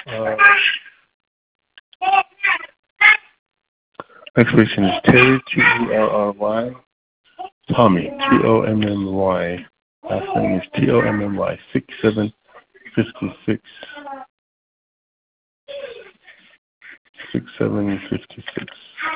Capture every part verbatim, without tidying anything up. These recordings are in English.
Uh, next patient is Terry, T E R R Y. Tommy, T O M M Y. Last name is T O M M Y, six seven five six. six seven five six.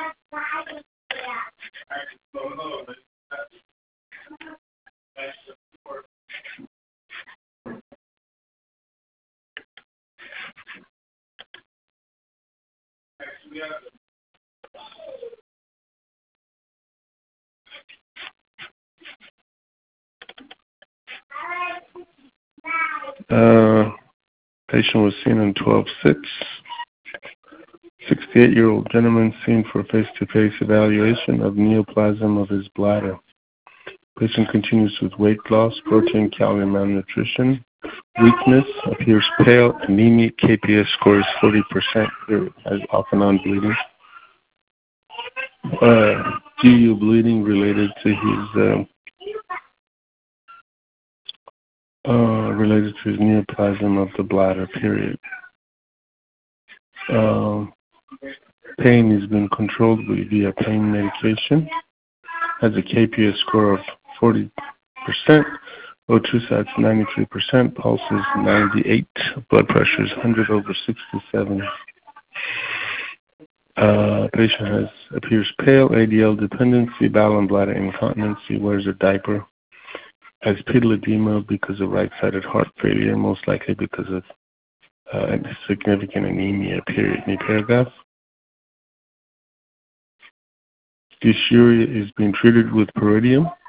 Uh, patient was seen on twelve six. sixty-eight-year-old gentleman seen for face-to-face evaluation of neoplasm of his bladder. Patient continues with weight loss, protein, calorie malnutrition, weakness, appears pale, anemia, K P S score is forty percent, has off and on bleeding. Uh, G U bleeding related to his uh, uh, related to his neoplasm of the bladder, period. Um, pain has been controlled via pain medication. Has a K P S score of forty percent. O two sats ninety-three percent. Pulse is ninety-eight. Blood pressure is one hundred over sixty-seven. Uh, patient has appears pale, A D L dependency, bowel and bladder incontinency, wears a diaper. Has pedal edema because of right-sided heart failure, most likely because of uh, significant anemia, period. Any paragraph? Dysuria is being treated with Peridium.